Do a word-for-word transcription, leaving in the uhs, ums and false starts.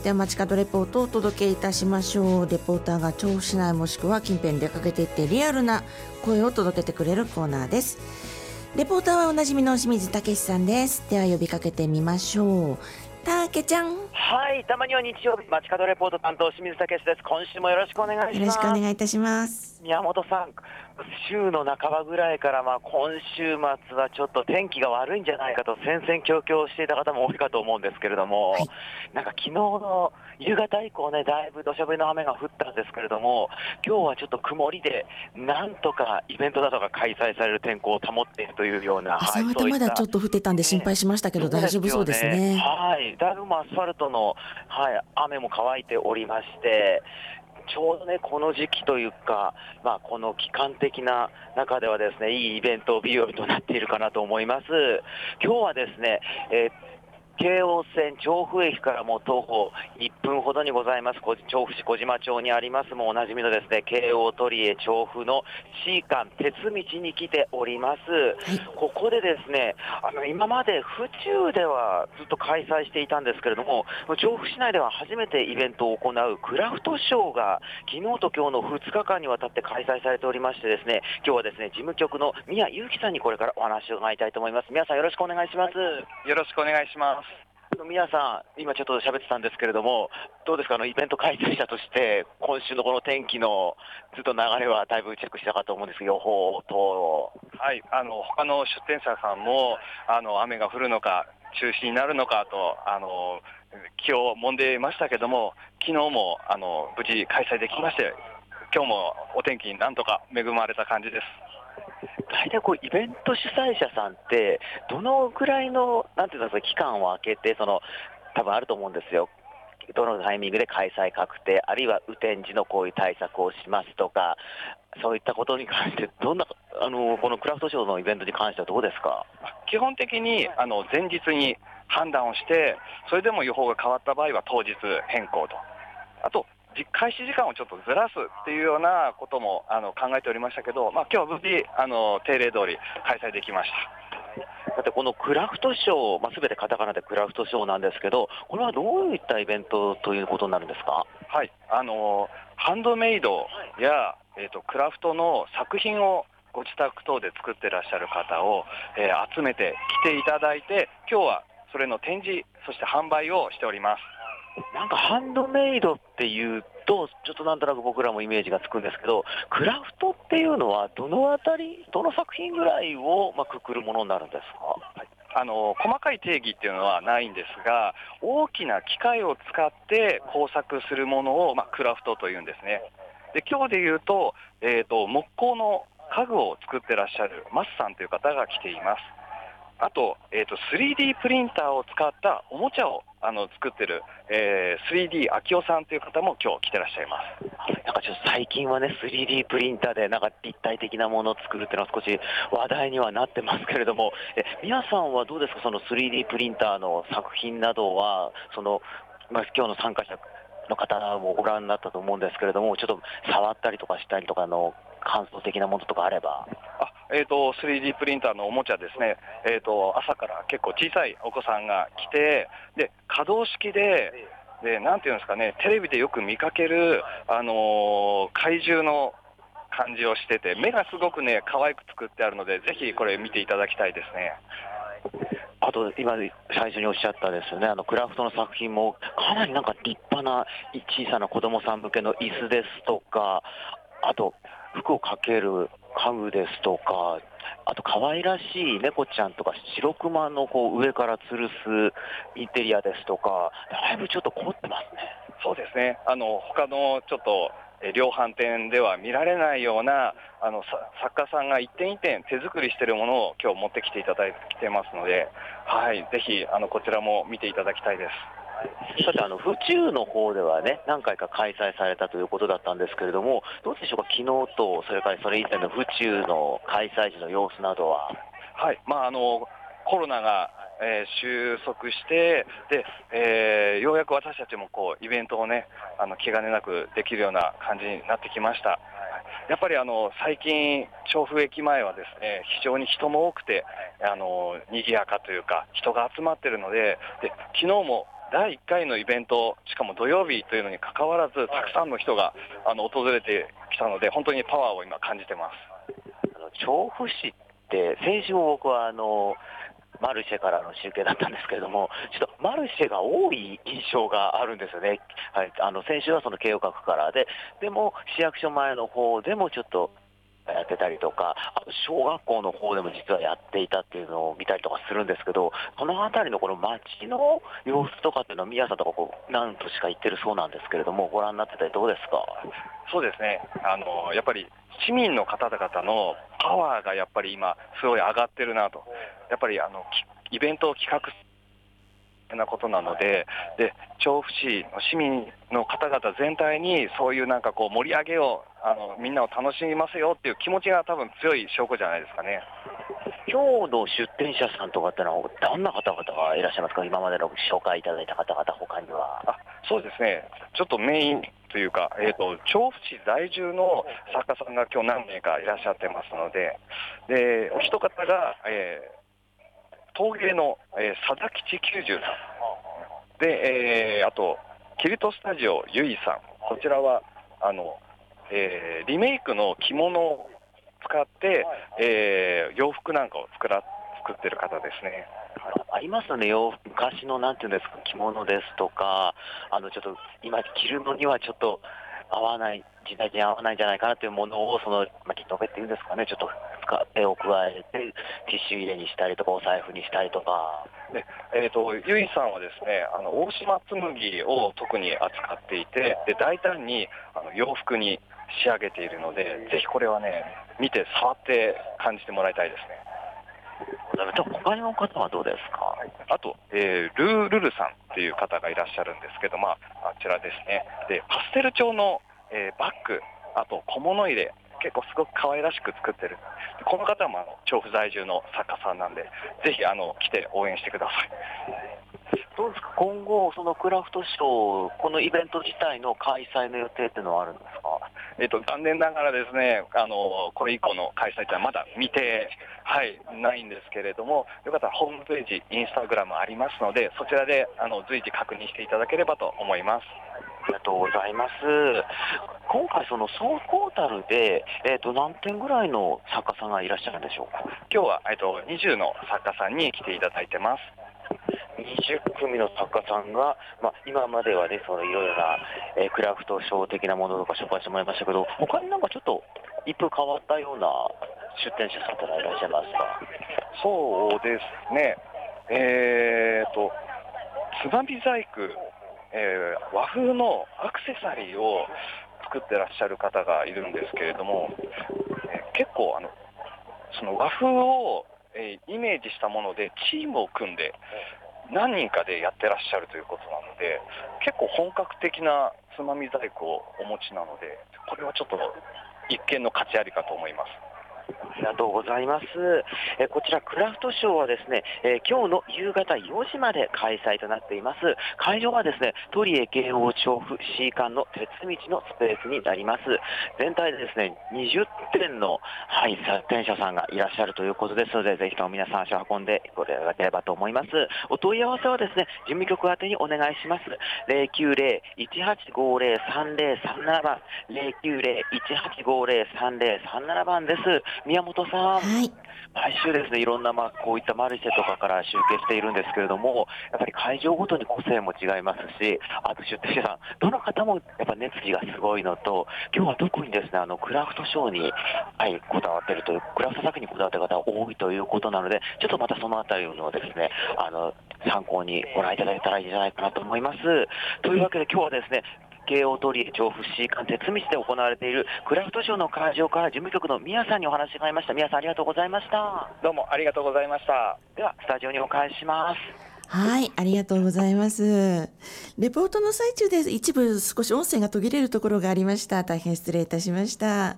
では街角レポートをお届けいたしましょう。レポーターが調布市内もしくは近辺に出かけていってリアルな声を届けてくれるコーナーです。レポーターはおなじみの清水武さんです。では呼びかけてみましょう。たけちゃん。 はい、たまには日曜日街角レポート担当清水武です。今週もよろしくお願いします。 よろしくお願いいたします。 宮本さん、週の半ばぐらいから、まあ、今週末はちょっと天気が悪いんじゃないかと戦々恐々していた方も多いかと思うんですけれども、はい、なんか昨日の夕方以降ね、だいぶ土砂降りの雨が降ったんですけれども、今日はちょっと曇りで、なんとかイベントなどが開催される天候を保っているというような、 朝方まだちょっと降ってたんで心配しましたけど、ね、大丈夫そうですね。 はい、だいぶアスファルトの、はい、雨も乾いておりまして、ちょうどね、この時期というか、まあ、この期間的な中ではですね、いいイベント日和となっているかなと思います。今日はですね、えー京王線調布駅からも徒歩いっぷんほどにございます調布市小島町にありますもうおなじみのですね京王鳥江調布の C 間鉄道に来ております、はい、ここでですねあの今まで府中ではずっと開催していたんですけれども調布市内では初めてイベントを行うクラフトショーが昨日と今日のふつかかんにわたって開催されておりましてですね今日はですね事務局の宮祐樹さんにこれからお話を伺いたいと思います。宮さんよろしくお願いします。 よろしくお願いします。 皆さん、今ちょっと喋ってたんですけれども、どうですか、あのイベント開催者として、今週のこの天気のずっと流れはだいぶチェックしたかと思うんですけど、予報等。 はい、あの他の出店者さんもあの雨が降るのか、中止になるのかとあの気を揉んでいましたけども、昨日もあの無事開催できまして、今日もお天気になんとか恵まれた感じです。 大体こうイベント主催者さんってどのぐらいのなんていうんですか期間を空けてその多分あると思うんですよ。どのタイミングで開催確定あるいは雨天時のこういう対策をしますとかそういったことに関してどんなあのこのクラフトショーのイベントに関してはどうですか。 基本的にあの前日に判断をしてそれでも予報が変わった場合は当日変更とあと開始時間をちょっとずらすっていうようなこともあの考えておりましたけど、まあ、今日は無事あの定例通り開催できました。 だってこのクラフトショー、まあ、全てカタカナでクラフトショーなんですけどこれはどういったイベントということになるんですか。 はい、あのハンドメイドや、えーと、クラフトの作品をご自宅等で作ってらっしゃる方を、えー、集めて来ていただいて今日はそれの展示そして販売をしております。 なんかハンドメイドっていうとちょっとなんとなく僕らもイメージがつくんですけどクラフトっていうのはどのあたりどの作品ぐらいを、まあ、くくるものになるんですか。 はい、あの細かい定義っていうのはないんですが大きな機械を使って工作するものを、まあ、クラフトというんですね。で今日でいうと、えーと、木工の家具を作ってらっしゃるマスさんという方が来ています。あと、えーと、スリーディー プリンターを使ったおもちゃをあの作ってる、えー、スリーディー 秋夫さんという方も今日来てらっしゃいます。 なんかちょっと最近はね スリーディー プリンターでなんか立体的なものを作るっていうのは少し話題にはなってますけれどもえ皆さんはどうですかその スリーディー プリンターの作品などはその、まあ、今日の参加者の方もご覧になったと思うんですけれどもちょっと触ったりとかしたりとかの感想的なものとかあれば。 あえーと、スリーディー プリンターのおもちゃですね、えーと、朝から結構小さいお子さんが来てで可動式ででなんていうんですかねテレビでよく見かける、あのー、怪獣の感じをしてて目がすごくね可愛く作ってあるのでぜひこれ見ていただきたいですね。 あと今最初におっしゃったですよねあのクラフトの作品もかなりなんか立派な小さな子供さん向けの椅子ですとかあと服をかける家具ですとかあと可愛らしい猫ちゃんとか白クマのこう上から吊るすインテリアですとかだいぶちょっと凝ってますね。 そうですねあの他のちょっと量販店では見られないようなあの作家さんが一点一点手作りしているものを今日持ってきていただいてますので、はい、ぜひあのこちらも見ていただきたいです。 さてあの府中の方ではね何回か開催されたということだったんですけれどもどうでしょうか昨日とそれからそれ以前の府中の開催時の様子などは。 はい、まああのコロナが、えー、収束してで、えー、ようやく私たちもこうイベントをねあの気兼ねなくできるような感じになってきました。やっぱりあの最近調布駅前はですね非常に人も多くてあの賑やかというか人が集まっているので、で昨日もだいいっかいのイベント、しかも土曜日というのにかかわらず、たくさんの人があの訪れてきたので、本当にパワーを今感じてます。 あの調布市って先週も僕はあのマルシェからの中継だったんですけれども、ちょっとマルシェが多い印象があるんですよね。はい、あの先週はその慶応閣からで、でも市役所前の方でもちょっとやってたりとか、あと小学校の方でも実はやっていたっていうのを見たりとかするんですけど、そのあたりのこの街の様子とかっていうのは、宮さんとかこう何としか行ってるそうなんですけれども、ご覧になってたりどうですか？ そうですね、あのやっぱり市民の方々のパワーがやっぱり今、すごい上がってるなと、やっぱりあのイベントを企画なことなので、で調布市の市民の方々全体にそういうなんかこう盛り上げをあのみんなを楽しみますよっていう気持ちが多分強い証拠じゃないですかね。 今日の出店者さんとかってのはどんな方々がいらっしゃいますか？今までの紹介いただいた方々他には。 あ、そうですね、ちょっとメインというか、えーと、調布市在住の作家さんが今日何名かいらっしゃってますので、でお一方が、えー陶芸の、えー、佐々吉きゅうじゅうさんで、えー、あとキルトスタジオゆいさん、こちらはあの、えー、リメイクの着物を使って、えー、洋服なんかを作ら作ってる方ですね。 ありますよね、洋服昔のなんていうんですか、着物ですとか、あのちょっと今着るのにはちょっと合わない、時代に合わないんじゃないかなというものを、その、まあ、リノベっていうんですかね、ちょっと手を加えて、ティッシュ入れにしたりとか、お財布にしたりとか。 でえー、とゆいさんはですね、あの大島紬を特に扱っていて、で大胆にあの洋服に仕上げているので、ぜひこれはね、見て、触って感じてもらいたいですね。 他の方はどうですか？ あと、えー、ルールルさんっていう方がいらっしゃるんですけど、まあ、あちらですね、でパステル調の、えー、バッグ、あと小物入れ、結構すごく可愛らしく作ってる。この方もあの調布在住の作家さんなんで、ぜひあの来て応援してください。 どうですか、今後、そのクラフトショー、このイベント自体の開催の予定っていうのはあるんですか？ えっと、残念ながらですね、あのこれ以降の開催というのはまだ未定、はい、ないんですけれども、よかったらホームページ、インスタグラムありますので、そちらであの随時確認していただければと思います。 ありがとうございます。今回、その総トータルで、えー、と何点ぐらいの作家さんがいらっしゃるんでしょうか？ 今日は、えっと、にじゅうの作家さんに来ていただいてます。 にじゅっくみの作家さんが、まあ、今まではね、そのいろいろな、えークラフトショー的なものとか紹介してもらいましたけど、他になんかちょっと一風変わったような出店者さんってのはいらっしゃいますか？ そうですね、えーと、つまみ細工、えー和風のアクセサリーを作ってらっしゃる方がいるんですけれども、えー結構あの、その和風を、えーイメージしたものでチームを組んで何人かでやってらっしゃるということなので、結構本格的なつまみ細工をお持ちなので、これはちょっと一見の価値ありかと思います。 ありがとうございます。えーこちらクラフトショーはですね、えー今日の夕方よじまで開催となっています。会場はですね、鳥江慶応調布市館の鉄道のスペースになります。全体でですね、にじゅってんの、はい、出店者さんがいらっしゃるということですので、ぜひとも皆さん足を運んでご覧いただければと思います。お問い合わせはですね、事務局宛てにお願いします。ゼロきゅうゼロ いちはちごゼロ さんゼロさんななばん、ゼロきゅうゼロ いちはちごゼロ さんゼロさんななばんです。宮本さん、 はい。 毎週ですね、いろんな、まあ、こういったマルシェとかから集計しているんですけれども、やっぱり会場ごとに個性も違いますし、あと出店者さん、どの方もやっぱ熱意がすごいのと、今日は特にですね、あのクラフトショーに、はい、こだわっているという、クラフト作品にこだわっている方が多いということなので、ちょっとまたそのあたりのですね、あの参考にご覧いただけたらいいんじゃないかなと思います。というわけで今日はですね、慶応鳥居調布市館鉄道で行われているクラフトショーの会場から事務局の宮さんにお話がありました。宮さん、ありがとうございました。 どうもありがとうございました。 ではスタジオにお返しします。 はい、ありがとうございます。レポートの最中で一部少し音声が途切れるところがありました。大変失礼いたしました。